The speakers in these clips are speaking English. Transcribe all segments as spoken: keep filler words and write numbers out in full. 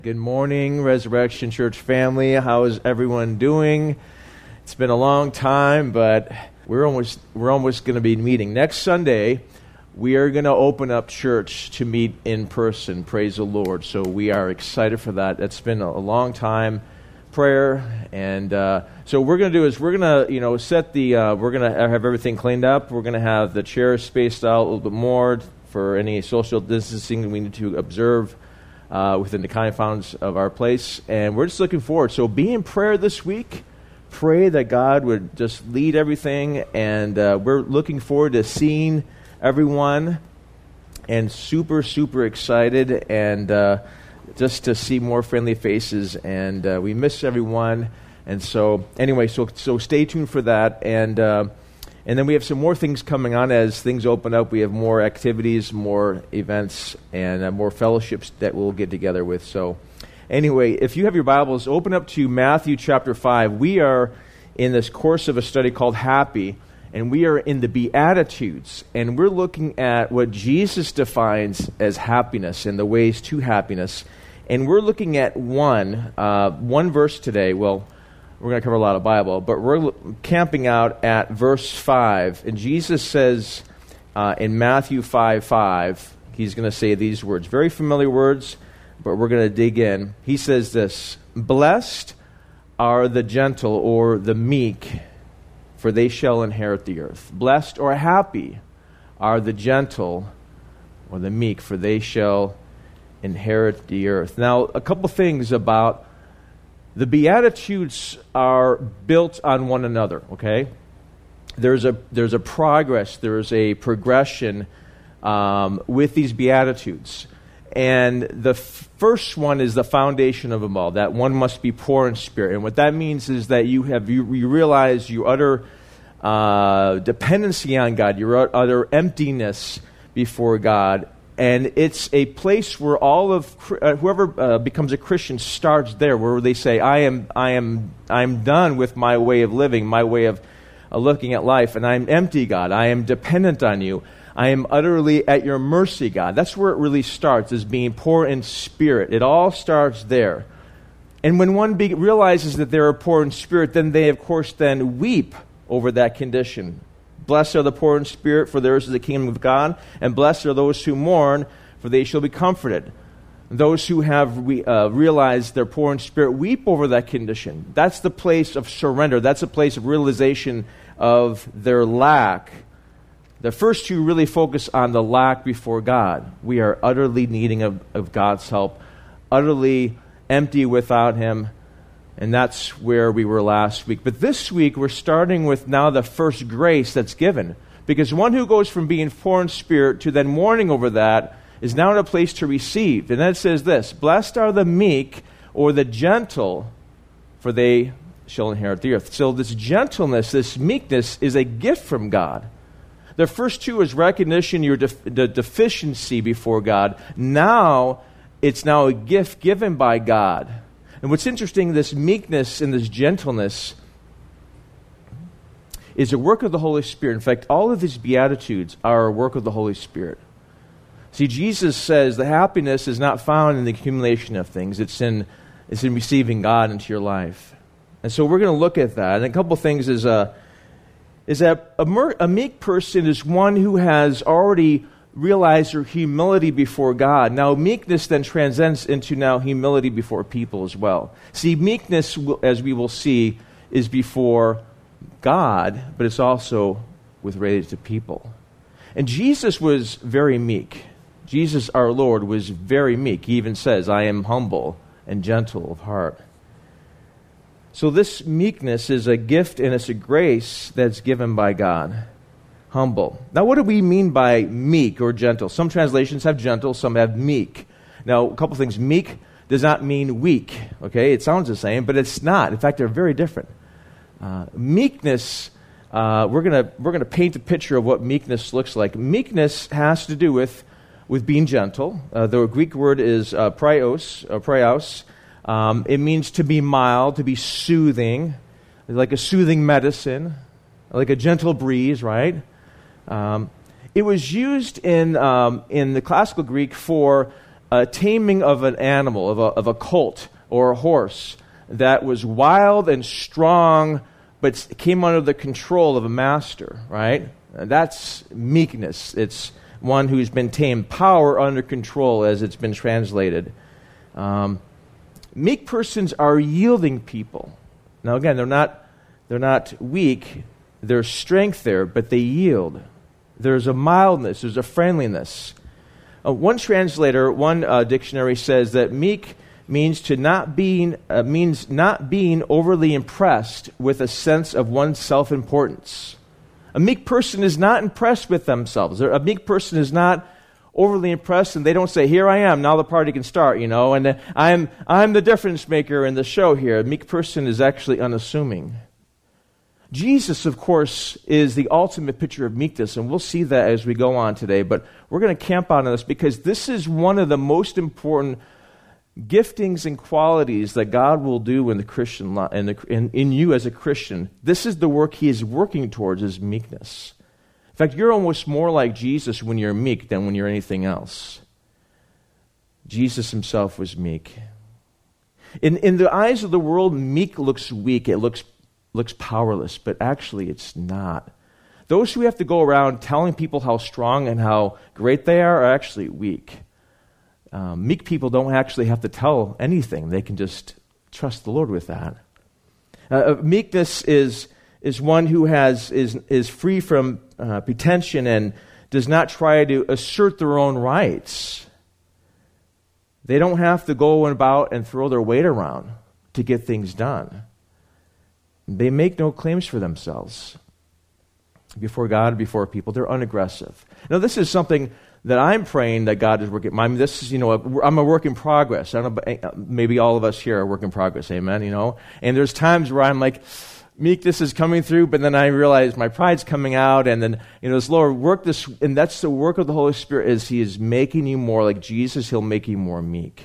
Good morning, Resurrection Church family. How is everyone doing? It's been a long time, but we're almost we're almost going to be meeting. Next Sunday, we are going to open up church to meet in person. Praise the Lord. So we are excited for that. That's been a, a long time prayer, and uh, so what we're going to do is we're going to you know set the uh, we're going to have everything cleaned up. We're going to have the chairs spaced out a little bit more for any social distancing we need to observe Uh, within the confines of our place, and we're just looking forward. So be in prayer this week. Pray that God would just lead everything, and uh, we're looking forward to seeing everyone, and super, super excited, and uh, just to see more friendly faces, and uh, we miss everyone, and so anyway, so so stay tuned for that, and uh, And then we have some more things coming on as things open up. We have more activities, more events, and uh, more fellowships that we'll get together with. So anyway, if you have your Bibles, open up to Matthew chapter five. We are in this course of a study called Happy, and we are in the Beatitudes. And we're looking at what Jesus defines as happiness and the ways to happiness. And we're looking at one, uh, one verse today. Well, we're going to cover a lot of Bible, but we're camping out at verse five. And Jesus says uh, in Matthew five five, he's going to say these words, very familiar words, but we're going to dig in. He says this, "Blessed are the gentle or the meek, for they shall inherit the earth. Blessed or happy are the gentle or the meek, for they shall inherit the earth." Now, a couple things about the Beatitudes are built on one another, okay? There's a there's a progress, there's a progression um, with these Beatitudes. And the f- first one is the foundation of them all, that one must be poor in spirit. And what that means is that you have you, you realize your utter uh, dependency on God, your utter emptiness before God. And it's a place where all of uh, whoever uh, becomes a Christian starts there, where they say, "I am, I am, I'm done with my way of living, my way of uh, looking at life, and I'm empty, God. I am dependent on you. I am utterly at your mercy, God." That's where it really starts, is being poor in spirit. It all starts there. And when one be- realizes that they are poor in spirit, then they, of course, then weep over that condition. "Blessed are the poor in spirit, for theirs is the kingdom of God. And blessed are those who mourn, for they shall be comforted." Those who have re, uh, realized they're poor in spirit weep over that condition. That's the place of surrender. That's a place of realization of their lack. The first two really focus on the lack before God. We are utterly needing of, of God's help, utterly empty without Him. And that's where we were last week. But this week, we're starting with now the first grace that's given. Because one who goes from being poor in spirit to then mourning over that is now in a place to receive. And then it says this, "Blessed are the meek or the gentle, for they shall inherit the earth." So this gentleness, this meekness is a gift from God. The first two is recognition of your def- the deficiency before God. Now, it's now a gift given by God. And what's interesting, this meekness and this gentleness is a work of the Holy Spirit. In fact, all of these Beatitudes are a work of the Holy Spirit. See, Jesus says the happiness is not found in the accumulation of things. It's in it's in receiving God into your life. And so we're going to look at that. And a couple of things is, uh, is that a, mer- a meek person is one who has already realize their humility before God. Now, meekness then transcends into now humility before people as well. See, meekness, as we will see, is before God, but it's also with related to people. And Jesus was very meek. Jesus, our Lord, was very meek. He even says, "I am humble and gentle of heart." So this meekness is a gift and it's a grace that's given by God. Humble. Now, what do we mean by meek or gentle? Some translations have gentle, some have meek. Now, a couple things. Meek does not mean weak, okay? It sounds the same, but it's not. In fact, they're very different. Uh, meekness, uh, we're gonna we're gonna paint a picture of what meekness looks like. Meekness has to do with with being gentle. Uh, the Greek word is uh, prios, uh, prios. Um, it means to be mild, to be soothing, like a soothing medicine, like a gentle breeze, right? Um, it was used in um, in the classical Greek for a taming of an animal, of a, of a colt or a horse that was wild and strong, but came under the control of a master, right? And that's meekness. It's one who's been tamed, power under control, as it's been translated. Um, meek persons are yielding people. Now, again, they're not they're not weak. There's strength there, but they yield. There's a mildness. There's a friendliness. Uh, one translator, one uh, dictionary says that meek means to not being uh, means not being overly impressed with a sense of one's self-importance. A meek person is not impressed with themselves. A meek person is not overly impressed, and they don't say, "Here I am, now the party can start," you know, and uh, I'm I'm the difference maker in the show here. A meek person is actually unassuming. Jesus, of course, is the ultimate picture of meekness, and we'll see that as we go on today, but we're going to camp out on this because this is one of the most important giftings and qualities that God will do in the Christian life, in, in, in you as a Christian. This is the work He is working towards, is meekness. In fact, you're almost more like Jesus when you're meek than when you're anything else. Jesus Himself was meek. In, in the eyes of the world, meek looks weak. It looks looks powerless, but actually it's not. Those who have to go around telling people how strong and how great they are are actually weak. Um, meek people don't actually have to tell anything. They can just trust the Lord with that. Uh, meekness is is one who has is is free from uh, pretension and does not try to assert their own rights. They don't have to go about and throw their weight around to get things done. They make no claims for themselves before God, before people. They're unaggressive. Now, this is something that I'm praying that God is working. I mean, this is, you know, a, I'm a work in progress. I don't know, maybe all of us here are work in progress. Amen. You know, and there's times where I'm like, meekness is coming through, but then I realize my pride's coming out, and then, you know, this Lord work this, and that's the work of the Holy Spirit. Is He is making you more like Jesus. He'll make you more meek.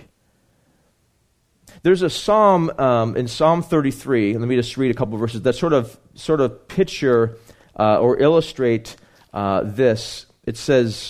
There's a psalm um, in Psalm thirty-three. Let me just read a couple verses that sort of sort of picture uh, or illustrate uh, this. It says,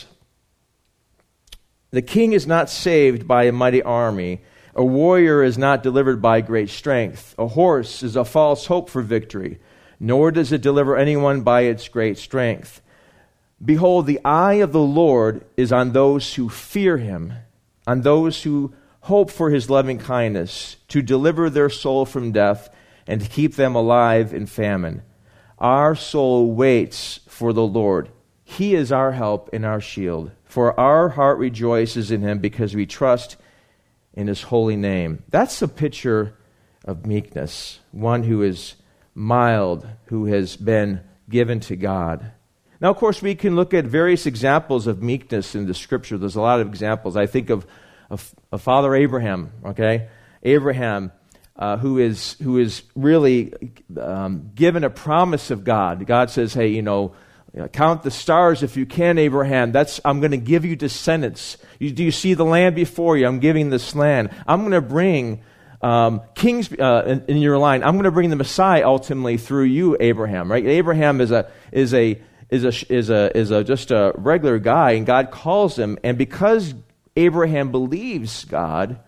"The king is not saved by a mighty army. A warrior is not delivered by great strength. A horse is a false hope for victory, nor does it deliver anyone by its great strength. Behold, the eye of the Lord is on those who fear Him, on those who hope for His loving kindness, to deliver their soul from death and to keep them alive in famine. Our soul waits for the Lord. He is our help and our shield. For our heart rejoices in Him because we trust in His holy name." That's a picture of meekness, one who is mild, who has been given to God. Now, of course, we can look at various examples of meekness in the Scripture. There's a lot of examples. I think of Of, of Father Abraham, okay? Abraham, uh, who is who is really um, given a promise of God. God says, "Hey, you know, count the stars if you can, Abraham. That's I'm going to give you descendants. You, do you see the land before you? I'm giving this land. I'm going to bring um, kings uh, in, in your line. I'm going to bring the Messiah ultimately through you, Abraham." Right? Abraham is a is a is a is a is a just a regular guy, and God calls him, and because Abraham believes God,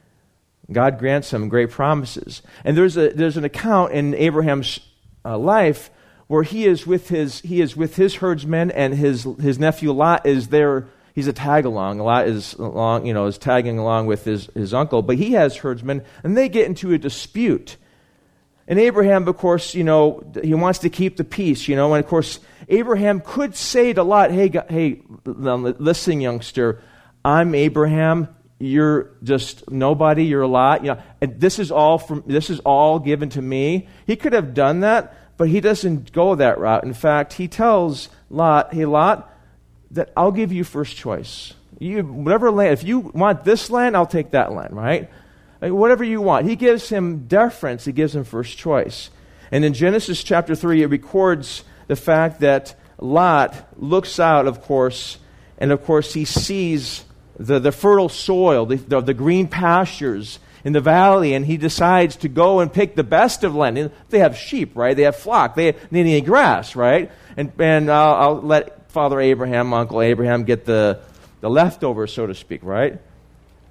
God grants him great promises. And there's a there's an account in Abraham's uh, life where he is with his he is with his herdsmen, and his his nephew Lot is there. He's a tag along. Lot is along, you know, is tagging along with his his uncle, but he has herdsmen, and they get into a dispute. And Abraham, of course, you know, he wants to keep the peace, you know, and of course Abraham could say to Lot, "Hey, hey, listen, youngster. I'm Abraham. You're just nobody. You're Lot. You know, and this is all from. This is all given to me." He could have done that, but he doesn't go that route. In fact, he tells Lot, "Hey, Lot, that I'll give you first choice. You whatever land. If you want this land, I'll take that land. Right? Like, whatever you want." He gives him deference. He gives him first choice. And in Genesis chapter three, it records the fact that Lot looks out, of course, and of course he sees The, the fertile soil, the, the, the green pastures in the valley, and he decides to go and pick the best of land. And they have sheep, right? They have flock. They need any grass, right? And and I'll, I'll let Father Abraham, Uncle Abraham, get the, the leftovers, so to speak, right?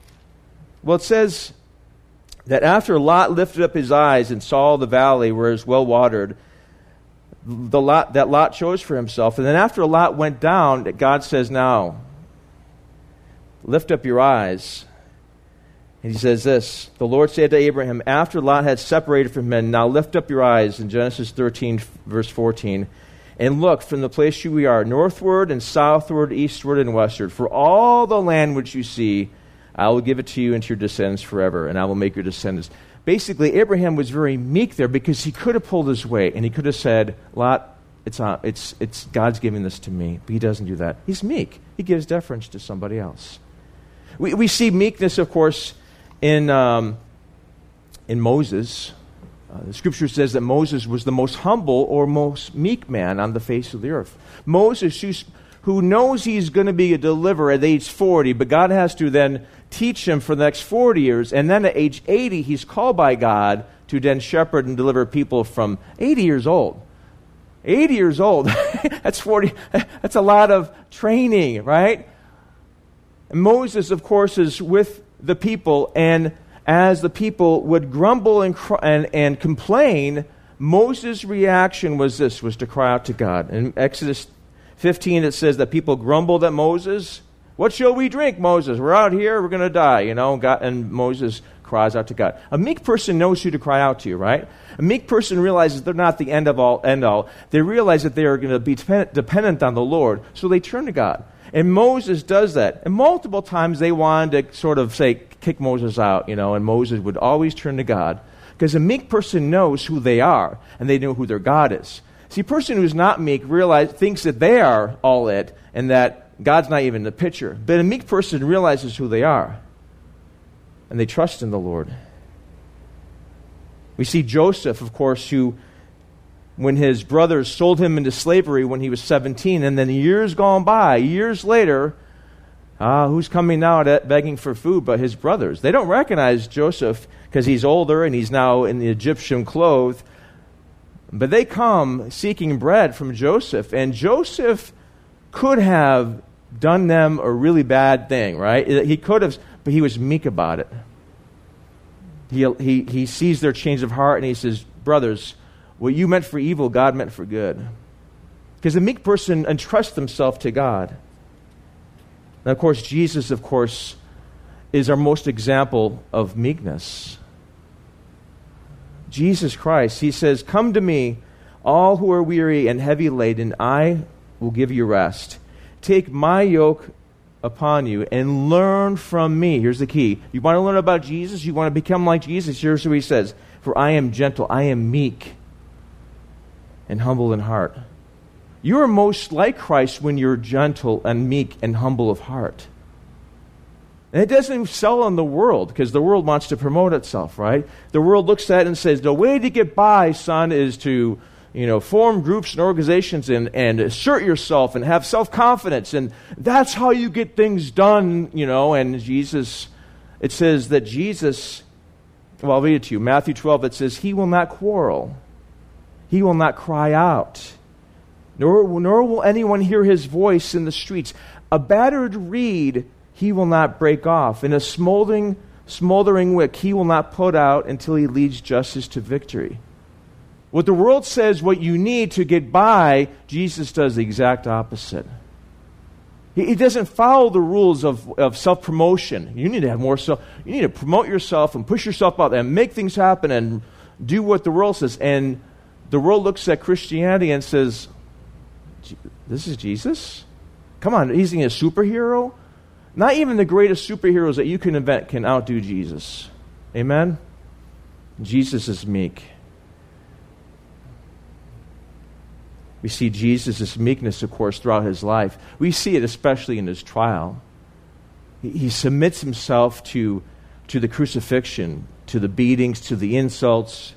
Well, it says that after Lot lifted up his eyes and saw the valley where it was well watered, the Lot, that Lot chose for himself. And then after Lot went down, God says, now, lift up your eyes. And he says this, the Lord said to Abraham, after Lot had separated from men, now lift up your eyes, in Genesis thirteen, verse fourteen, and look from the place we are, northward and southward, eastward and westward. For all the land which you see, I will give it to you and to your descendants forever, and I will make your descendants. Basically, Abraham was very meek there because he could have pulled his weight, and he could have said, Lot, it's, not, it's, it's God's giving this to me. But he doesn't do that. He's meek. He gives deference to somebody else. We, we see meekness, of course, in, um, in Moses. Uh, the Scripture says that Moses was the most humble or most meek man on the face of the earth. Moses, who, who knows he's going to be a deliverer at age forty, but God has to then teach him for the next forty years, and then at age eighty, he's called by God to then shepherd and deliver people from eighty years old. eighty years old. That's forty. That's a lot of training, right? And Moses, of course, is with the people, and as the people would grumble and, cr- and and complain, Moses' reaction was this, was to cry out to God. In Exodus fifteen, it says that people grumbled at Moses. What shall we drink, Moses? We're out here, we're going to die, you know. God, and Moses cries out to God. A meek person knows who to cry out to, right? A meek person realizes they're not the end of all, end all. They realize that they are going to be dependent, dependent on the Lord, so they turn to God. And Moses does that. And multiple times they wanted to sort of say, kick Moses out, you know, and Moses would always turn to God. Because a meek person knows who they are, and they know who their God is. See, a person who's not meek realize, thinks that they are all it, and that God's not even in the picture. But a meek person realizes who they are, and they trust in the Lord. We see Joseph, of course, who, when his brothers sold him into slavery when he was seventeen, and then years gone by, years later, ah, who's coming now to, begging for food but his brothers? They don't recognize Joseph because he's older and he's now in the Egyptian clothes. But they come seeking bread from Joseph, and Joseph could have done them a really bad thing, right? He could have, but he was meek about it. He, he, he sees their change of heart, and he says, brothers, what you meant for evil, God meant for good. Because a meek person entrusts himself to God. And of course, Jesus, of course, is our most example of meekness. Jesus Christ, he says, come to me, all who are weary and heavy laden, I will give you rest. Take my yoke upon you and learn from me. Here's the key. You want to learn about Jesus? You want to become like Jesus? Here's what he says. For I am gentle, I am meek and humble in heart. You are most like Christ when you're gentle and meek and humble of heart. And it doesn't sell in the world, because the world wants to promote itself, right? The world looks at it and says, the way to get by, son, is to, you know, form groups and organizations and, and assert yourself and have self-confidence. And that's how you get things done, you know. And Jesus, it says that Jesus, well, I'll read it to you. Matthew twelve, it says, he will not quarrel. He will not cry out. Nor, nor will anyone hear his voice in the streets. A battered reed he will not break off. And a smoldering, smoldering wick he will not put out until he leads justice to victory. What the world says what you need to get by, Jesus does the exact opposite. He, he doesn't follow the rules of, of self-promotion. You need to have more self. You need to promote yourself and push yourself out and make things happen and do what the world says. And the world looks at Christianity and says, this is Jesus? Come on, he's a superhero? Not even the greatest superheroes that you can invent can outdo Jesus. Amen? Jesus is meek. We see Jesus' meekness, of course, throughout his life. We see it especially in his trial. He, he submits himself to, to the crucifixion, to the beatings, to the insults.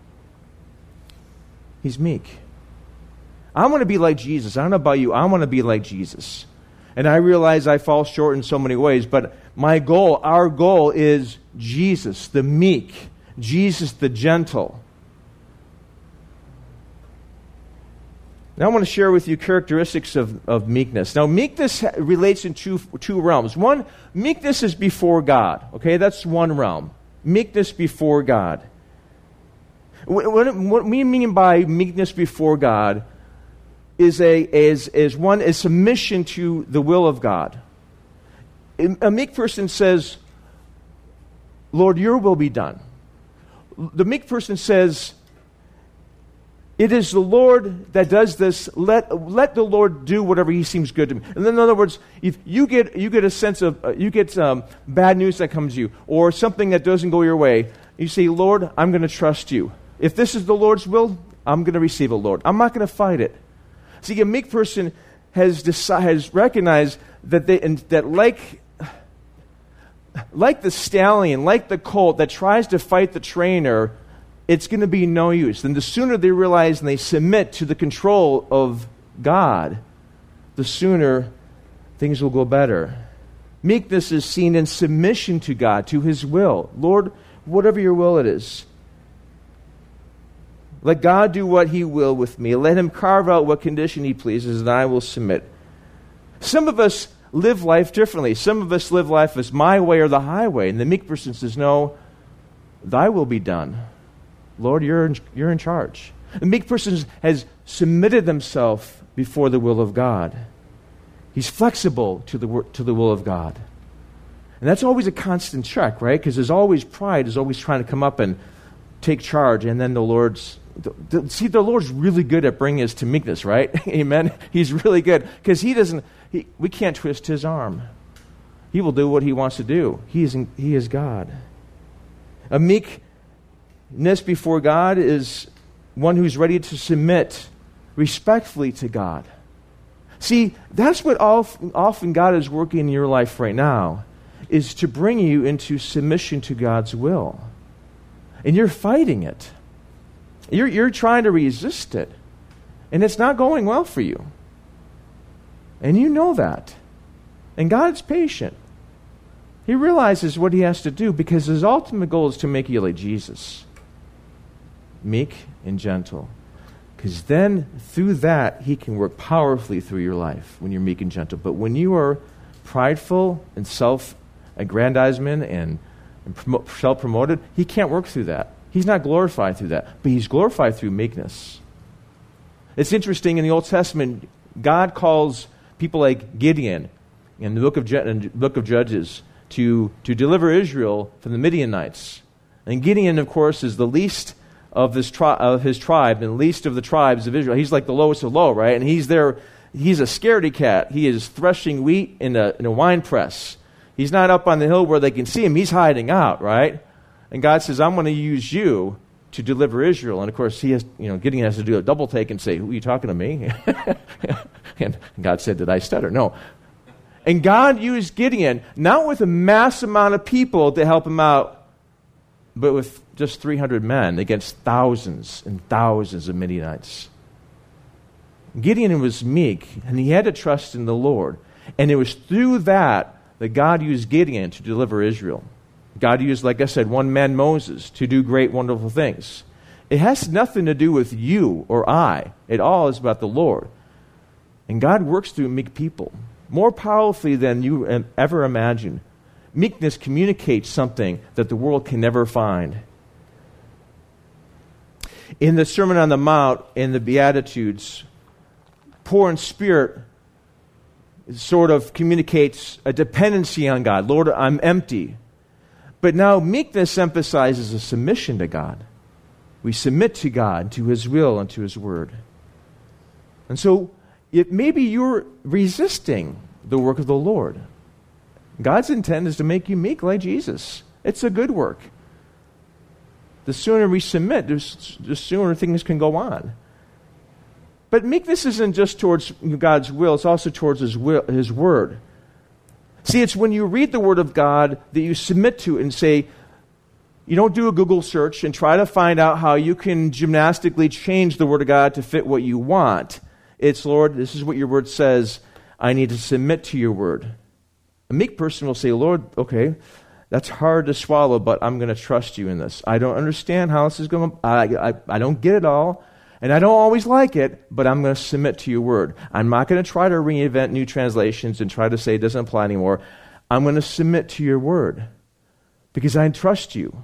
He's meek. I want to be like Jesus. I don't know about you. I want to be like Jesus. And I realize I fall short in so many ways, but my goal, our goal is Jesus, the meek, Jesus, the gentle. Now I want to share with you characteristics of, of meekness. Now meekness relates in two, two realms. One, meekness is before God. Okay, that's one realm. Meekness before God. What, what we mean by meekness before God is a is, is one is submission to the will of God. A meek person says, Lord, your will be done. The meek person says, it is the Lord that does this. Let let the Lord do whatever He seems good to me. And then, in other words, if you get you get a sense of uh, you get um, bad news that comes to you, or something that doesn't go your way, you say, Lord, I'm going to trust you. If this is the Lord's will, I'm going to receive it, Lord. I'm not going to fight it. See, a meek person has decided, has recognized that they and that like like the stallion, like the colt that tries to fight the trainer, it's going to be no use. And the sooner they realize and they submit to the control of God, the sooner things will go better. Meekness is seen in submission to God, to His will. Lord, whatever your will it is. Let God do what He will with me. Let Him carve out what condition He pleases, and I will submit. Some of us live life differently. Some of us live life as my way or the highway. And the meek person says, no, thy will be done. Lord, you're in, you're in charge. The meek person has submitted themselves before the will of God. He's flexible to the to the will of God. And that's always a constant check, right? Because there's always pride is always trying to come up and take charge. And then the Lord's... The, the, see, the Lord's really good at bringing us to meekness, right? Amen? He's really good. Because He doesn't... He, we can't twist His arm. He will do what He wants to do. He is, in, he is God. A meek... Meekness before God is one who's ready to submit respectfully to God. See, that's what often God is working in your life right now, is to bring you into submission to God's will. And you're fighting it. You're, you're trying to resist it. And it's not going well for you. And you know that. And God's patient. He realizes what He has to do because His ultimate goal is to make you like Jesus. Meek and gentle. Because then, through that, He can work powerfully through your life when you're meek and gentle. But when you are prideful and self-aggrandizement and, and promo- self-promoted, He can't work through that. He's not glorified through that. But He's glorified through meekness. It's interesting, in the Old Testament, God calls people like Gideon in the book of, Je- in the book of Judges to, to deliver Israel from the Midianites. And Gideon, of course, is the least of his, tri- of his tribe and least of the tribes of Israel. He's like the lowest of low, right? And he's there, he's a scaredy cat. He is threshing wheat in a, in a wine press. He's not up on the hill where they can see him. He's hiding out, right? And God says, I'm going to use you to deliver Israel. And of course, he has, you know, Gideon has to do a double take and say, who are you talking to me? And God said, did I stutter? No. And God used Gideon, not with a mass amount of people to help him out, but with just three hundred men against thousands and thousands of Midianites. Gideon was meek, and he had to trust in the Lord. And it was through that that God used Gideon to deliver Israel. God used, like I said, one man, Moses, to do great, wonderful things. It has nothing to do with you or I. It all is about the Lord. And God works through meek people more powerfully than you ever imagined. Meekness communicates something that the world can never find. In the Sermon on the Mount, in the Beatitudes, poor in spirit sort of communicates a dependency on God. Lord, I'm empty. But now meekness emphasizes a submission to God. We submit to God, to His will, and to His word. And so it, maybe you're resisting the work of the Lord. God's intent is to make you meek like Jesus. It's a good work. The sooner we submit, the sooner things can go on. But meekness isn't just towards God's will, it's also towards His will, His word. See, it's when you read the Word of God that you submit to it and say, you don't do a Google search and try to find out how you can gymnastically change the Word of God to fit what you want. It's, Lord, this is what your Word says. I need to submit to your Word. A meek person will say, Lord, okay, that's hard to swallow, but I'm going to trust you in this. I don't understand how this is going to, I, I, I don't get it all. And I don't always like it, but I'm going to submit to your word. I'm not going to try to reinvent new translations and try to say it doesn't apply anymore. I'm going to submit to your word because I trust you.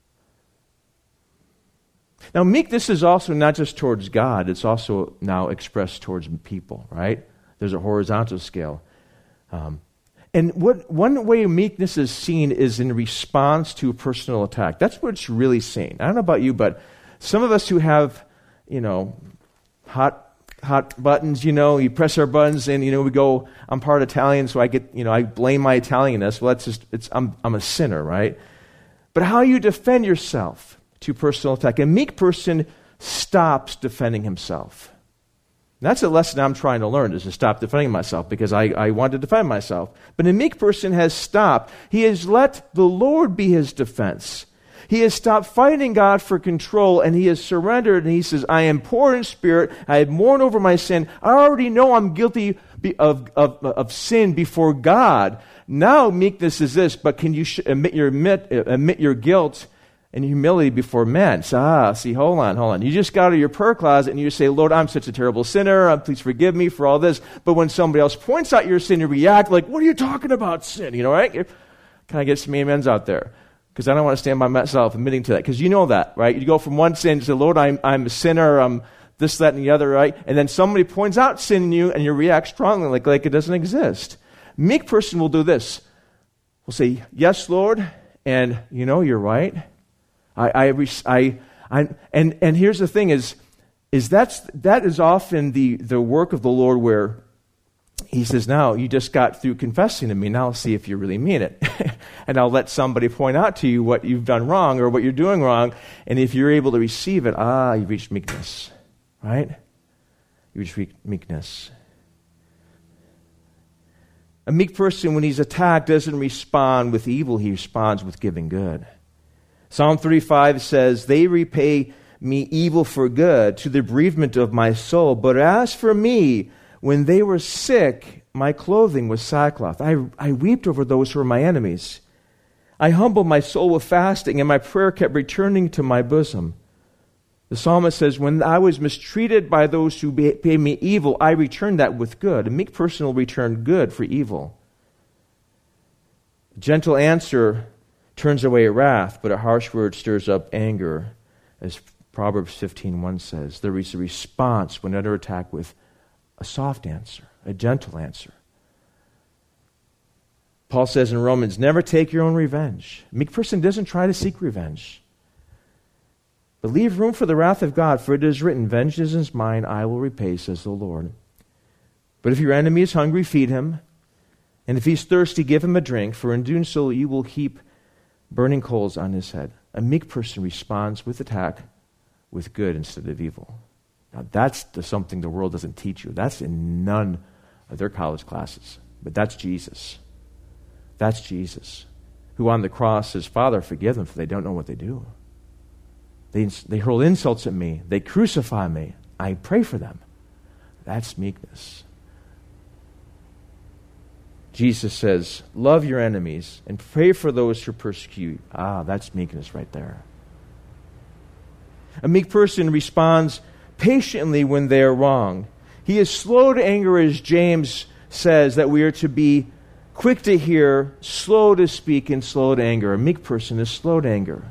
Now, meekness is also not just towards God. It's also now expressed towards people, right? There's a horizontal scale. Um, and what one way meekness is seen is in response to a personal attack. That's what it's really seen. I don't know about you, but some of us who have, you know, hot hot buttons, you know, you press our buttons and, you know, we go, I'm part Italian, so I get, you know, I blame my Italianness. Well, that's just, it's, I'm, I'm a sinner, right? But how you defend yourself to personal attack. A meek person stops defending himself. That's a lesson I'm trying to learn, is to stop defending myself, because I, I want to defend myself. But a meek person has stopped. He has let the Lord be his defense. He has stopped fighting God for control, and he has surrendered, and he says, I am poor in spirit, I have mourned over my sin, I already know I'm guilty of, of, of sin before God. Now meekness is this, but can you sh- admit, your, admit, admit your guilt and humility before men? So, ah, see, hold on, hold on. You just got out of your prayer closet and you say, Lord, I'm such a terrible sinner, please forgive me for all this. But when somebody else points out your sin, you react like, what are you talking about, sin? You know, right? Can I get some amens out there? Because I don't want to stand by myself admitting to that. Because you know that, right? You go from one sin to say, Lord, I'm, I'm a sinner, I'm this, that, and the other, right? And then somebody points out sin in you and you react strongly like, like it doesn't exist. Meek person will do this. Will say, yes, Lord, and you know, you're right. I, I, I, I and, and here's the thing is, is that's, that is often the, the work of the Lord where he says, now, you just got through confessing to me. Now I'll see if you really mean it. And I'll let somebody point out to you what you've done wrong or what you're doing wrong. And if you're able to receive it, ah, you've reached meekness. Right? You reach meekness. A meek person, when he's attacked, doesn't respond with evil. He responds with giving good. Psalm thirty-five says, they repay me evil for good to the bereavement of my soul. But as for me, when they were sick, my clothing was sackcloth. I, I wept over those who were my enemies. I humbled my soul with fasting, and my prayer kept returning to my bosom. The psalmist says, when I was mistreated by those who paid me evil, I returned that with good. A meek person will return good for evil. A gentle answer turns away wrath, but a harsh word stirs up anger, as Proverbs fifteen one says. There is a response when under attack with a soft answer, a gentle answer. Paul says in Romans, never take your own revenge. A meek person doesn't try to seek revenge. But leave room for the wrath of God, for it is written, vengeance is mine, I will repay, says the Lord. But if your enemy is hungry, feed him. And if he's thirsty, give him a drink, for in doing so you will heap burning coals on his head. A meek person responds with attack with good instead of evil. Now that's the, something the world doesn't teach you. That's in none of their college classes. But that's Jesus. That's Jesus, who on the cross says, Father, forgive them, for they don't know what they do. They, they hurl insults at me. They crucify me. I pray for them. That's meekness. Jesus says, love your enemies and pray for those who persecute you. Ah, that's meekness right there. A meek person responds patiently when they are wrong. He is slow to anger, as James says, that we are to be quick to hear, slow to speak, and slow to anger. A meek person is slow to anger.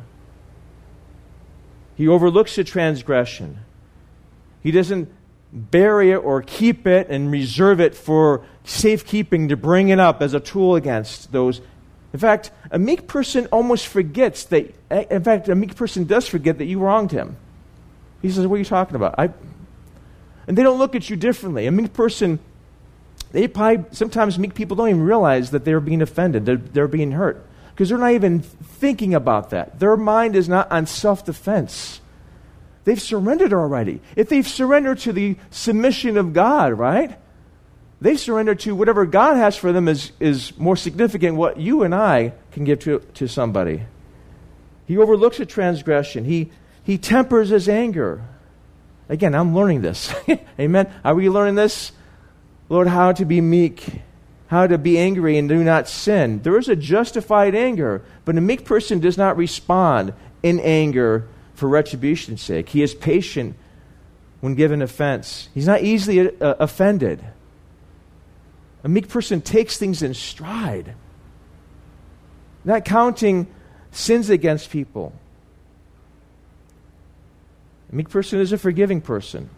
He overlooks a transgression. He doesn't bury it or keep it and reserve it for safekeeping to bring it up as a tool against those. In fact, a meek person almost forgets that, in fact, a meek person does forget that you wronged him. He says, what are you talking about? I, and they don't look at you differently. A meek person, they probably, sometimes meek people don't even realize that they're being offended, they're, they're being hurt, because they're not even thinking about that. Their mind is not on self-defense. They've surrendered already. If they've surrendered to the submission of God, right? They surrender to whatever God has for them is, is more significant what you and I can give to, to somebody. He overlooks a transgression. He, he tempers his anger. Again, I'm learning this. Amen. Are we learning this? Lord, how to be meek, how to be angry and do not sin. There is a justified anger, but a meek person does not respond in anger for retribution's sake. He is patient when given offense. He's not easily uh, offended. A meek person takes things in stride, not counting sins against people. A meek person is a forgiving person.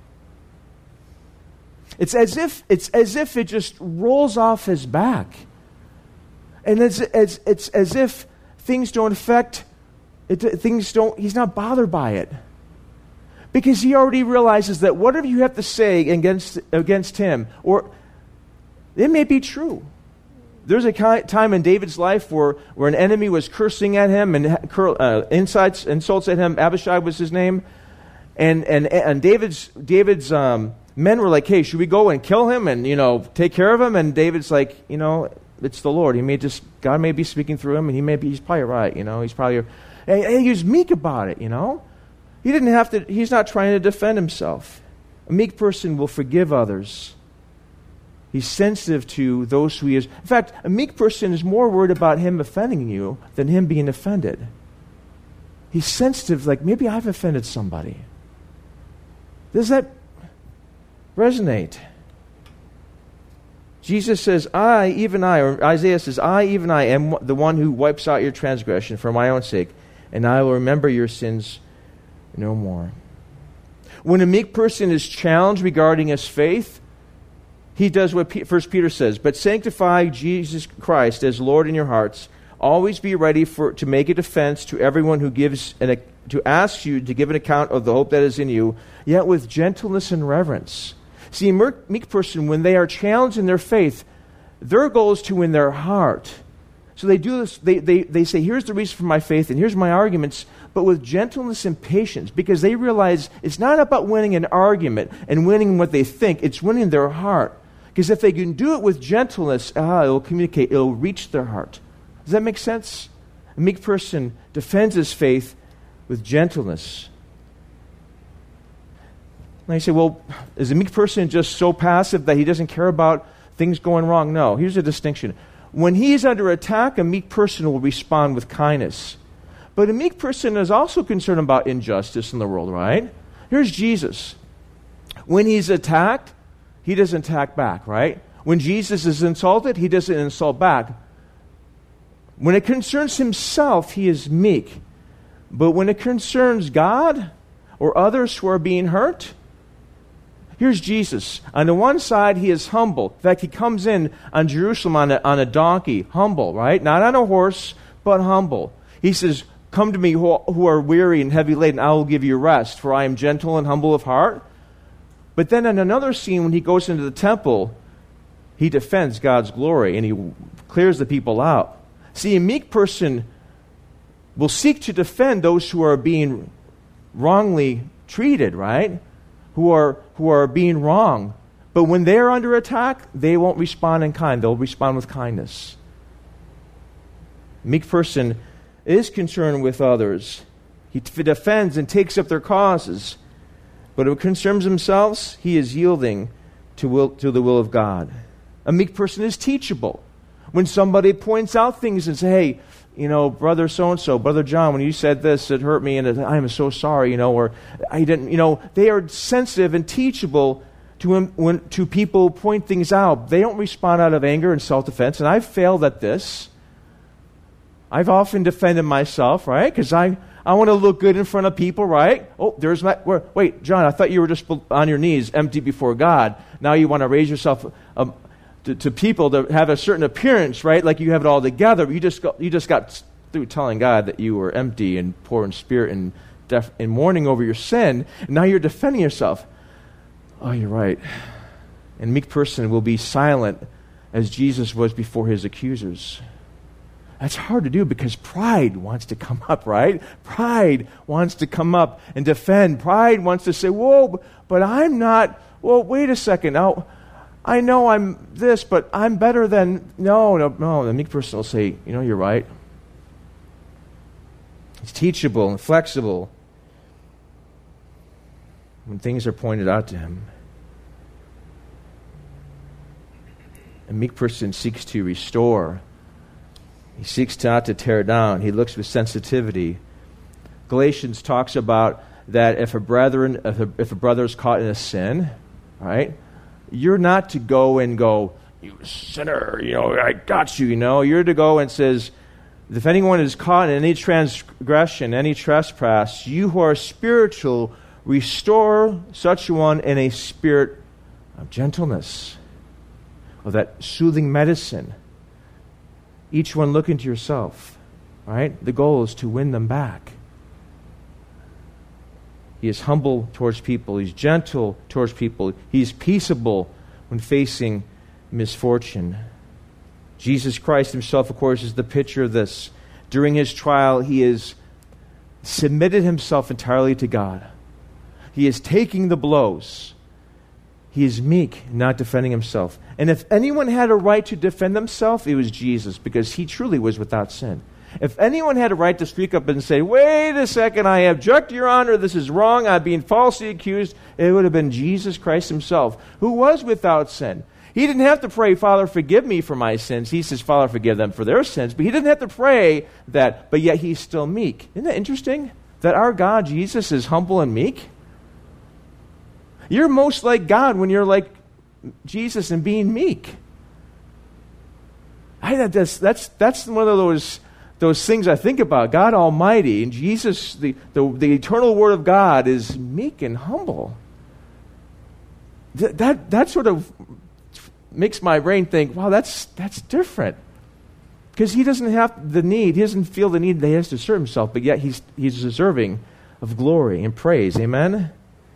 It's as if it's as if it just rolls off his back. And it's, it's, it's as if things don't affect, it, things don't, he's not bothered by it. Because he already realizes that whatever you have to say against, against him, or it may be true. There's a time in David's life where, where an enemy was cursing at him and uh, insults, insults at him. Abishai was his name. And and and David's David's um, men were like, "Hey, should we go and kill him and, you know, take care of him?" And David's like, "You know, it's the Lord. He may just God may be speaking through him, and he may be he's probably right. You know, he's probably." And, and he was meek about it. You know, he didn't have to. He's not trying to defend himself. A meek person will forgive others. He's sensitive to those who he is. In fact, a meek person is more worried about him offending you than him being offended. He's sensitive, like maybe I've offended somebody. Does that resonate? Jesus says, I, even I, or Isaiah says, I, even I, am the one who wipes out your transgression for my own sake, and I will remember your sins no more. When a meek person is challenged regarding his faith, he does what First Peter says, but sanctify Jesus Christ as Lord in your hearts. Always be ready for to make a defense to everyone who gives an to ask you to give an account of the hope that is in you, yet with gentleness and reverence. See, a meek person, when they are challenged in their faith, their goal is to win their heart. So they do this, they, they, they say, here's the reason for my faith, and here's my arguments, but with gentleness and patience, because they realize it's not about winning an argument and winning what they think, it's winning their heart. Because if they can do it with gentleness, ah, it will communicate, it will reach their heart. Does that make sense? A meek person defends his faith with gentleness. And you say, well, is a meek person just so passive that he doesn't care about things going wrong? No. Here's a distinction. When he is under attack, a meek person will respond with kindness. But a meek person is also concerned about injustice in the world, right? Here's Jesus. When he's attacked, he doesn't attack back, right? When Jesus is insulted, he doesn't insult back. When it concerns himself, he is meek. But when it concerns God or others who are being hurt, here's Jesus. On the one side, he is humble. In fact, he comes in on Jerusalem on a, on a donkey, humble, right? Not on a horse, but humble. He says, come to me who, who are weary and heavy laden, I will give you rest, for I am gentle and humble of heart. But then in another scene, when he goes into the temple, he defends God's glory and he clears the people out. See, a meek person will seek to defend those who are being wrongly treated, right? Who are who are being wrong. But when they're under attack, they won't respond in kind. They'll respond with kindness. A meek person is concerned with others. He t- defends and takes up their causes. But when it concerns themselves, he is yielding to, will, to the will of God. A meek person is teachable. When somebody points out things and say, hey, you know, brother so-and-so, brother John, when you said this, it hurt me, and I am so sorry, you know, or I didn't, you know, they are sensitive and teachable to him, when to people point things out. They don't respond out of anger and self-defense, and I've failed at this. I've often defended myself, right? Because I, I want to look good in front of people, right? Oh, there's my, where, wait, John, I thought you were just on your knees, empty before God. Now you want to raise yourself um, To, to people to have a certain appearance, right? Like you have it all together. But you just got, you just got through telling God that you were empty and poor in spirit and deaf and mourning over your sin. And now you're defending yourself. Oh, you're right. And a meek person will be silent as Jesus was before his accusers. That's hard to do because pride wants to come up, right? Pride wants to come up and defend. Pride wants to say, whoa, but I'm not. Well, wait a second. Now, I know I'm this, but I'm better than... No, no, no. The meek person will say, you know, you're right. He's teachable and flexible when things are pointed out to him. A meek person seeks to restore. He seeks not to tear down. He looks with sensitivity. Galatians talks about that if a brethren, if a, if a brother is caught in a sin, right, you're not to go and go, you sinner, you know, I got you, you know. You're to go and says, if anyone is caught in any transgression, any trespass, you who are spiritual, restore such a one in a spirit of gentleness, of that soothing medicine. Each one look into yourself, right? The goal is to win them back. He is humble towards people. He's gentle towards people. He's peaceable when facing misfortune. Jesus Christ himself, of course, is the picture of this. During his trial, he has submitted himself entirely to God. He is taking the blows. He is meek, not defending himself. And if anyone had a right to defend himself, it was Jesus, because he truly was without sin. If anyone had a right to speak up and say, wait a second, I object, Your Honor, this is wrong, I'm being falsely accused, it would have been Jesus Christ himself, who was without sin. He didn't have to pray, Father, forgive me for my sins. He says, Father, forgive them for their sins. But he didn't have to pray that, but yet he's still meek. Isn't that interesting? That our God, Jesus, is humble and meek? You're most like God when you're like Jesus and being meek. I, that's, that's, that's one of those... Those things I think about, God Almighty, and Jesus, the, the, the eternal Word of God, is meek and humble. Th- that, that sort of makes my brain think, wow, that's, that's different. Because he doesn't have the need, he doesn't feel the need that he has to assert himself, but yet he's, he's deserving of glory and praise. Amen?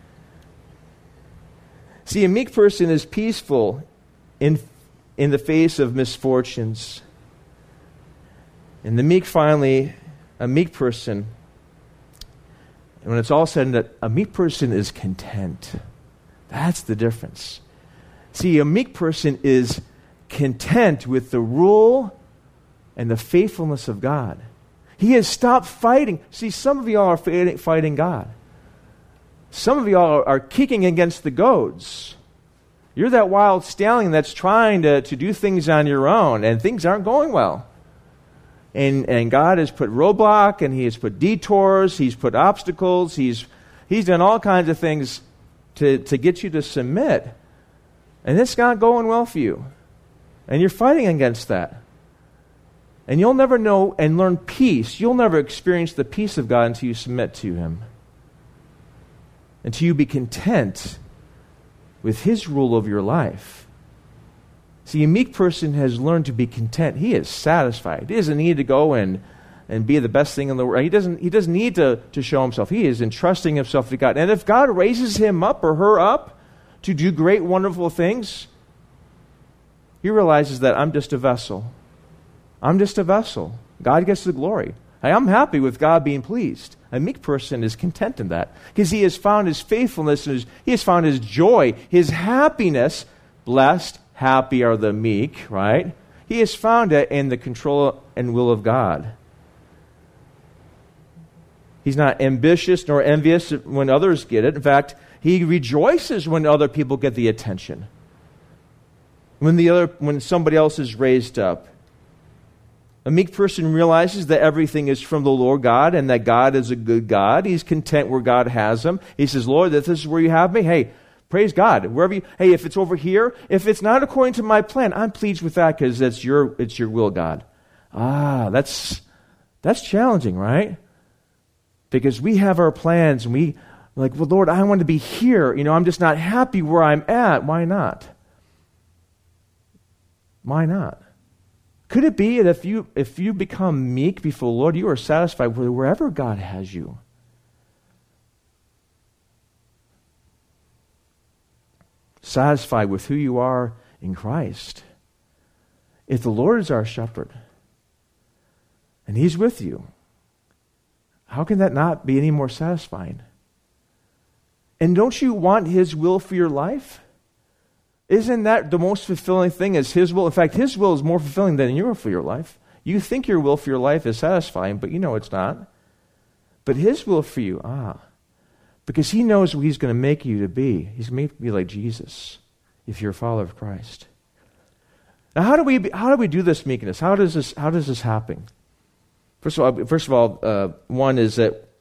See, a meek person is peaceful in, in the face of misfortunes. And the meek, finally, a meek person, and when it's all said and done, a meek person is content. That's the difference. See, a meek person is content with the rule and the faithfulness of God. He has stopped fighting. See, some of y'all are fighting God. Some of y'all are, are kicking against the goads. You're that wild stallion that's trying to, to do things on your own, and things aren't going well. And, and God has put roadblock, and he has put detours, he's put obstacles, he's, he's done all kinds of things to, to get you to submit. And it's not going well for you. And you're fighting against that. And you'll never know and learn peace. You'll never experience the peace of God until you submit to him. Until you be content with his rule of your life. See, a meek person has learned to be content. He is satisfied. He doesn't need to go and, and be the best thing in the world. He doesn't, he doesn't need to, to show himself. He is entrusting himself to God. And if God raises him up or her up to do great, wonderful things, he realizes that I'm just a vessel. I'm just a vessel. God gets the glory. Hey, I'm happy with God being pleased. A meek person is content in that because he has found his faithfulness, and his, he has found his joy, his happiness. Blessed, happy are the meek, right? He has found it in the control and will of God. He's not ambitious nor envious when others get it. In fact, he rejoices when other people get the attention. When the other, when somebody else is raised up. A meek person realizes that everything is from the Lord God and that God is a good God. He's content where God has him. He says, Lord, if this is where you have me, hey, praise God. Wherever you, hey, if it's over here, if it's not according to my plan, I'm pleased with that because that's your, it's your will, God. Ah, that's, that's challenging, right? Because we have our plans and we, like, well, Lord, I want to be here. You know, I'm just not happy where I'm at. Why not? Why not? Could it be that if you if you become meek before the Lord, you are satisfied with wherever God has you? Satisfied with who you are in Christ. If the Lord is our shepherd and he's with you, how can that not be any more satisfying? And don't you want his will for your life? Isn't that the most fulfilling thing is his will? In fact, his will is more fulfilling than your will for your life. You think your will for your life is satisfying, but you know it's not. But his will for you, ah. Because he knows what he's going to make you to be. He's going to make you be like Jesus if you're a follower of Christ. Now, how do we be, how do we do this meekness? How does this how does this happen? First of all, first of all, uh, one is that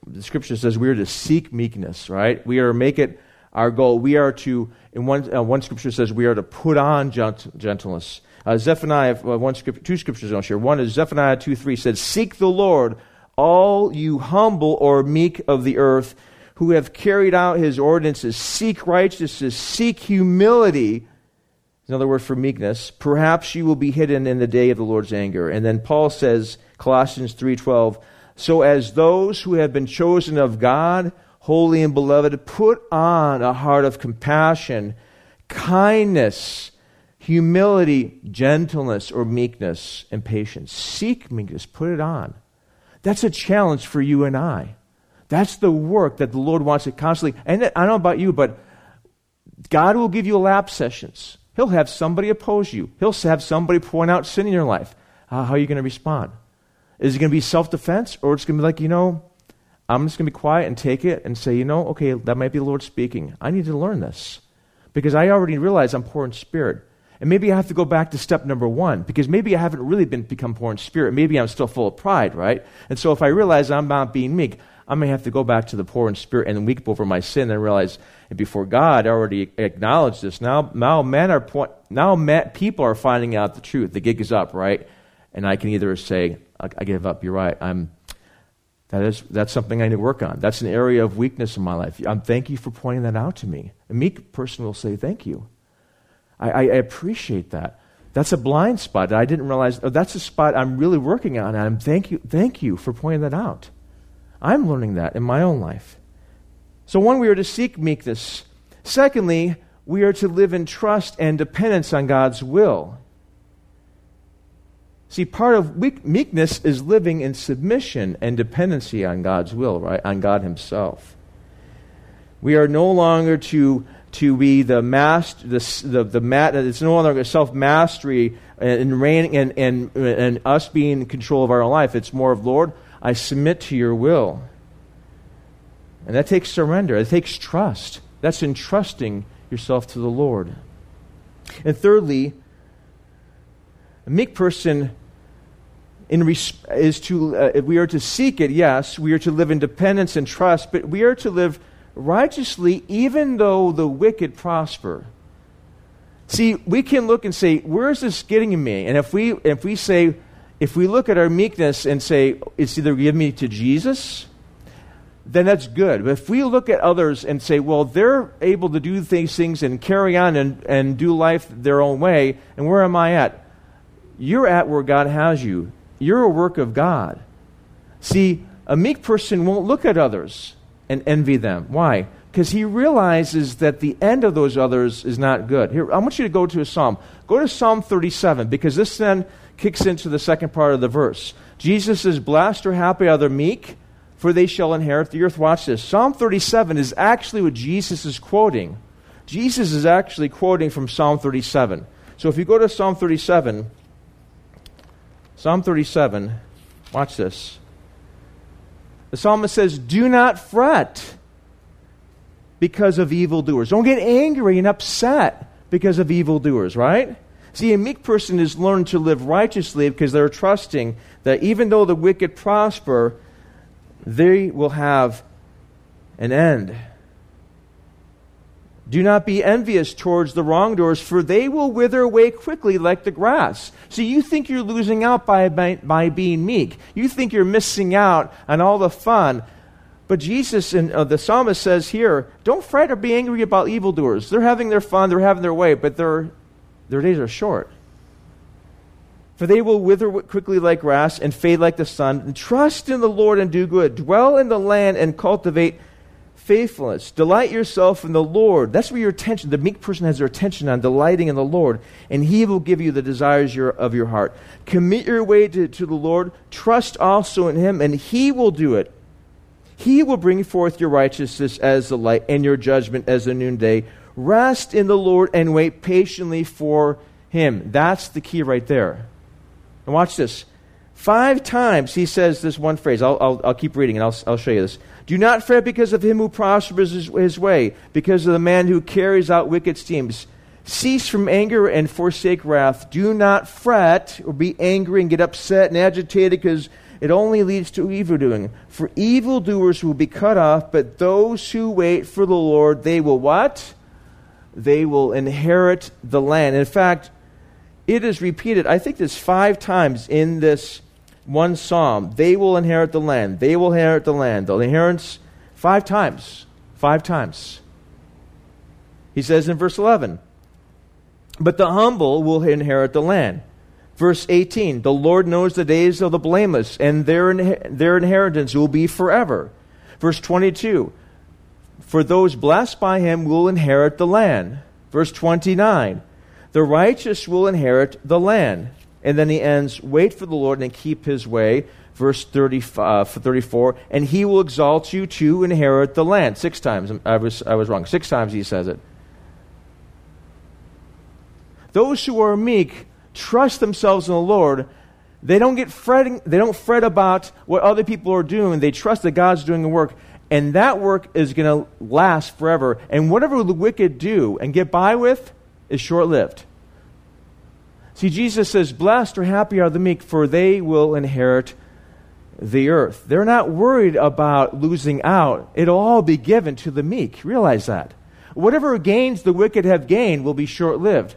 the Scripture says we are to seek meekness, right? We are to make it our goal. We are to, in one uh, one Scripture says we are to put on gent- gentleness. Uh, Zephaniah, uh, one scripture, two Scriptures I'll share. One is Zephaniah two three says, "Seek the Lord, all you humble or meek of the earth, who have carried out his ordinances. Seek righteousness, seek humility." Another word for meekness. "Perhaps you will be hidden in the day of the Lord's anger." And then Paul says, Colossians three twelve, "So as those who have been chosen of God, holy and beloved, put on a heart of compassion, kindness, humility, gentleness," or meekness, "and patience." Seek meekness. Put it on. That's a challenge for you and I. That's the work that the Lord wants to constantly. And I don't know about you, but God will give you lap sessions. He'll have somebody oppose you. He'll have somebody point out sin in your life. Uh, how are you going to respond? Is it going to be self-defense, or it's going to be like, you know, I'm just going to be quiet and take it and say, you know, okay, that might be the Lord speaking. I need to learn this because I already realize I'm poor in spirit. And maybe I have to go back to step number one because maybe I haven't really been become poor in spirit. Maybe I'm still full of pride, right? And so if I realize I'm not being meek, I may have to go back to the poor in spirit and weep over my sin and realize and before God I already acknowledged this. Now, now men are point, now men, people are finding out the truth. The gig is up, right? And I can either say, I, I give up. You're right. I'm. That is that's something I need to work on. That's an area of weakness in my life. I'm thank you for pointing that out to me. A meek person will say thank you. I, I, I appreciate that. That's a blind spot that I didn't realize. Oh, that's a spot I'm really working on. And I'm thank you, thank you for pointing that out. I'm learning that in my own life. So one, we are to seek meekness. Secondly, we are to live in trust and dependence on God's will. See, part of weak, meekness is living in submission and dependency on God's will, right? On God Himself. We are no longer to to be the master, the the, the mat. It's no longer self mastery and reigning and, and and us being in control of our own life. It's more of, Lord, I submit to your will. And that takes surrender. It takes trust. That's entrusting yourself to the Lord. And thirdly, a meek person in res- is to, uh, we are to seek it, yes. We are to live in dependence and trust, but we are to live righteously even though the wicked prosper. See, we can look and say, where is this getting me? And if we if we say, if we look at our meekness and say, it's either give me to Jesus, then that's good. But if we look at others and say, well, they're able to do these things and carry on and, and do life their own way, and where am I at? You're at where God has you. You're a work of God. See, a meek person won't look at others and envy them. Why? Because he realizes that the end of those others is not good. Here, I want you to go to a psalm. Go to Psalm thirty-seven, because this then kicks into the second part of the verse. Jesus says, blessed or happy are the meek, for they shall inherit the earth. Watch this. Psalm thirty-seven is actually what Jesus is quoting. Jesus is actually quoting from Psalm thirty-seven. So if you go to Psalm thirty-seven, Psalm thirty-seven, watch this. The psalmist says, do not fret because of evildoers. Don't get angry and upset because of evildoers, right? See, a meek person has learned to live righteously because they're trusting that even though the wicked prosper, they will have an end. Do not be envious towards the wrongdoers, for they will wither away quickly like the grass. So you think you're losing out by, by, by being meek. You think you're missing out on all the fun. But Jesus and uh, the psalmist says here, don't fret or be angry about evildoers. They're having their fun, they're having their way, but their, their days are short. For they will wither quickly like grass and fade like the sun. And trust in the Lord and do good. Dwell in the land and cultivate faithfulness. Delight yourself in the Lord. That's where your attention, the meek person has their attention on delighting in the Lord, and He will give you the desires your, of your heart. Commit your way to, to the Lord. Trust also in Him, and He will do it. He will bring forth your righteousness as the light and your judgment as the noonday. Rest in the Lord and wait patiently for Him. That's the key right there. And watch this. Five times He says this one phrase. I'll, I'll, I'll keep reading and I'll, I'll show you this. Do not fret because of him who prospers his, his way, because of the man who carries out wicked schemes. Cease from anger and forsake wrath. Do not fret or be angry and get upset and agitated because it only leads to evildoing. For evildoers will be cut off, but those who wait for the Lord, they will what? They will inherit the land. In fact, it is repeated, I think this five times in this one psalm. They will inherit the land. They will inherit the land. The inheritance, five times. Five times. He says in verse eleven, but the humble will inherit the land. Verse eighteen, the Lord knows the days of the blameless, and their, their inheritance will be forever. Verse twenty-two, for those blessed by him will inherit the land. Verse twenty-nine, the righteous will inherit the land. And then he ends, wait for the Lord and keep his way. Verse thirty, uh, thirty-four, and he will exalt you to inherit the land. Six times. I was, I was wrong. Six times he says it. Those who are meek trust themselves in the Lord. They don't get fretting, they don't fret about what other people are doing. They trust that God's doing the work. And that work is going to last forever. And whatever the wicked do and get by with is short-lived. See, Jesus says, blessed or happy are the meek, for they will inherit the earth. They're not worried about losing out. It'll all be given to the meek. Realize that. Whatever gains the wicked have gained will be short-lived.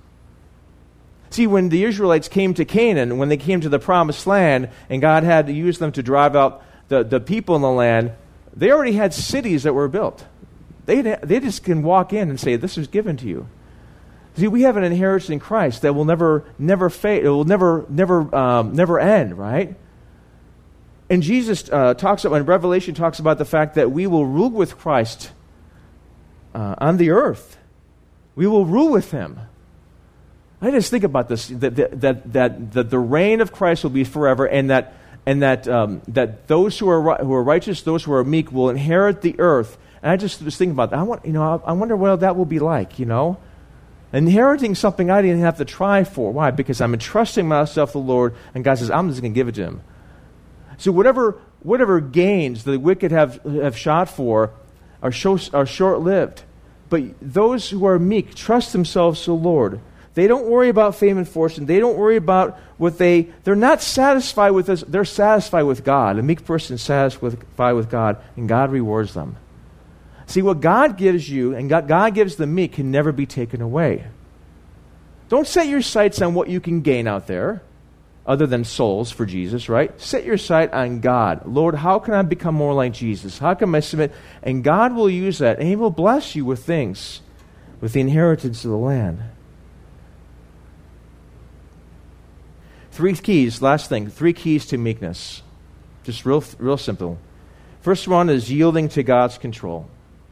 See, when the Israelites came to Canaan, when they came to the promised land, and God had to use them to drive out the, the people in the land, they already had cities that were built. They, they just can walk in and say, this is given to you. See, we have an inheritance in Christ that will never, never fade. It will never, never, um, never end, right? And Jesus uh, talks about, in Revelation, talks about the fact that we will rule with Christ uh, on the earth. We will rule with him. I just think about this: that that that, that, that the reign of Christ will be forever, and that and that um, that those who are who are righteous, those who are meek, will inherit the earth. And I just was thinking about that. I want, you know, I, I wonder what that will be like. You know. Inheriting something I didn't have to try for. Why? Because I'm entrusting myself to the Lord, and God says, I'm just going to give it to him. So whatever whatever gains the wicked have, have shot for are, show, are short-lived. But those who are meek trust themselves to the Lord. They don't worry about fame and fortune. They don't worry about what they... They're not satisfied with this. They're satisfied with God. A meek person is satisfied with God, and God rewards them. See, what God gives you and God, God gives the meek can never be taken away. Don't set your sights on what you can gain out there, other than souls for Jesus, right? Set your sight on God. Lord, how can I become more like Jesus? How can I submit? And God will use that, and he will bless you with things, with the inheritance of the land. Three keys, last thing, three keys to meekness. Just real, real simple. First one is yielding to God's control.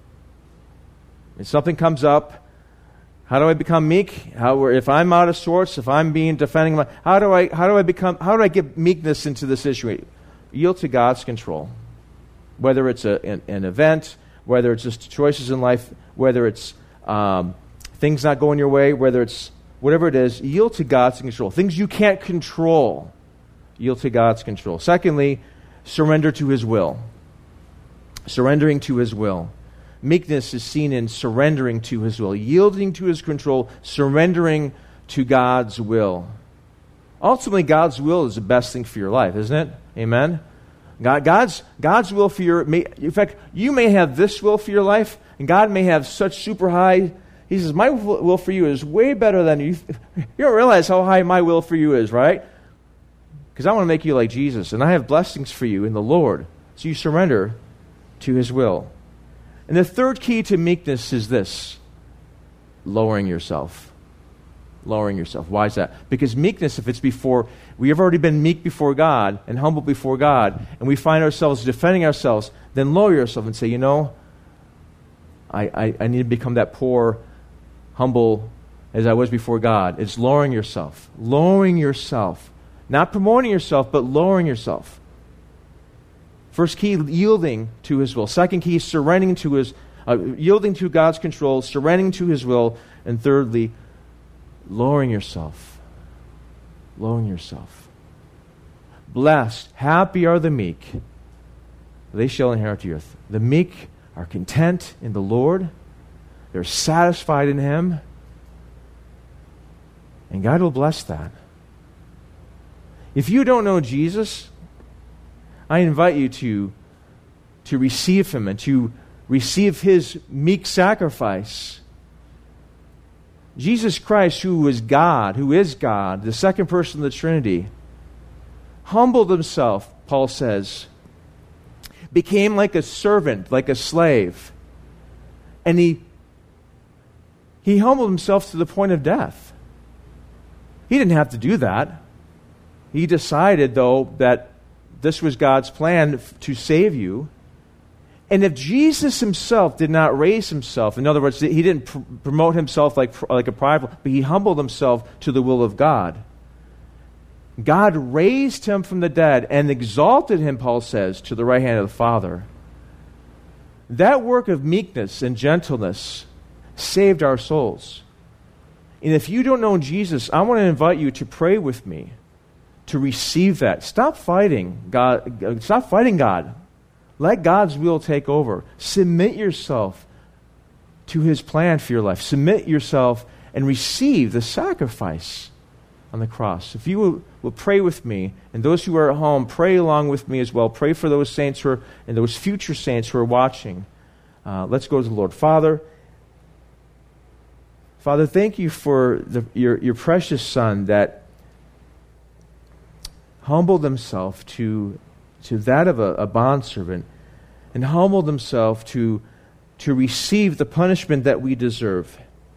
If something comes up, how do I become meek? How, if I'm out of sorts, if I'm being defending, my, how do I how do I become? How do I get meekness into the situation? Yield to God's control. Whether it's a, an, an event, whether it's just choices in life, whether it's um, things not going your way, whether it's whatever it is, yield to God's control. Things you can't control, yield to God's control. Secondly, surrender to his will. Surrendering to his will. Meekness is seen in surrendering to his will, yielding to his control, surrendering to God's will. Ultimately, God's will is the best thing for your life, isn't it? Amen? God, God's, God's will for your... May, in fact, you may have this will for your life, and God may have such super high... He says, my will for you is way better than you... You don't realize how high my will for you is, right? Because I want to make you like Jesus, and I have blessings for you in the Lord. So you surrender to his will. And the third key to meekness is this: lowering yourself. Lowering yourself. Why is that? Because meekness, if it's before, we have already been meek before God and humble before God, and we find ourselves defending ourselves, then lower yourself and say, you know, I, I, I need to become that poor, humble as I was before God. It's lowering yourself. Lowering yourself. Not promoting yourself, but lowering yourself. First key, yielding to his will. Second key, surrendering to his, uh, yielding to God's control, surrendering to his will. And thirdly, lowering yourself. Lowering yourself. Blessed, happy are the meek. They shall inherit the earth. The meek are content in the Lord. They're satisfied in him. And God will bless that. If you don't know Jesus, I invite you to, to receive him and to receive his meek sacrifice. Jesus Christ, who was God, who is God, the second person of the Trinity, humbled himself, Paul says, became like a servant, like a slave. And he, he humbled himself to the point of death. He didn't have to do that. He decided, though, that this was God's plan to save you. And if Jesus himself did not raise himself, in other words, he didn't pr- promote himself like, like a prideful, but he humbled himself to the will of God. God raised him from the dead and exalted him, Paul says, to the right hand of the Father. That work of meekness and gentleness saved our souls. And if you don't know Jesus, I want to invite you to pray with me to receive that. Stop fighting God. Stop fighting God. Let God's will take over. Submit yourself to his plan for your life. Submit yourself and receive the sacrifice on the cross. If you will, will pray with me, and those who are at home, pray along with me as well. Pray for those saints who are, and those future saints who are watching. Uh, let's go to the Lord. Father, Father, thank you for the, your, your precious Son that humbled himself to, to that of a, a bondservant, and humbled himself to, to receive the punishment that we deserve.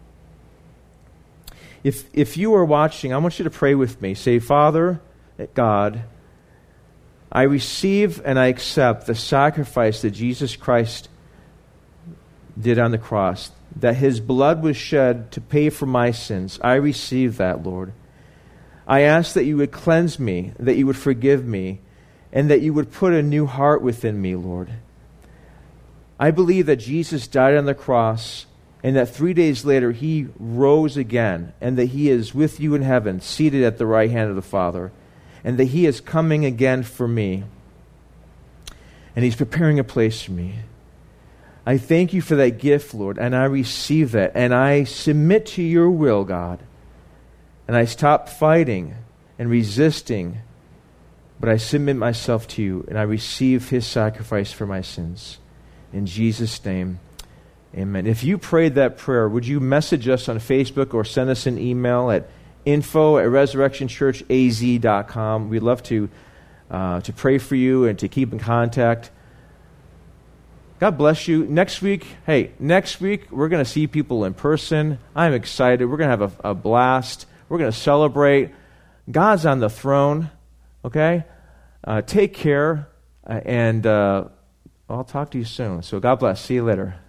If, if you are watching, I want you to pray with me. Say, Father, God, I receive and I accept the sacrifice that Jesus Christ did on the cross, that his blood was shed to pay for my sins. I receive that, Lord. I ask that you would cleanse me, that you would forgive me, and that you would put a new heart within me, Lord. I believe that Jesus died on the cross, and that three days later he rose again, and that he is with you in heaven, seated at the right hand of the Father, and that he is coming again for me, and he's preparing a place for me. I thank you for that gift, Lord, and I receive that, and I submit to your will, God, and I stop fighting and resisting, but I submit myself to you, and I receive his sacrifice for my sins. In Jesus' name, amen. If you prayed that prayer, would you message us on Facebook or send us an email at info at resurrection church a z dot com. We'd love to, uh, to pray for you and to keep in contact. God bless you. Next week, hey, next week we're going to see people in person. I'm excited. We're going to have a, a blast. We're going to celebrate. God's on the throne, okay? Uh, take care, uh, and uh, I'll talk to you soon. So God bless. See you later.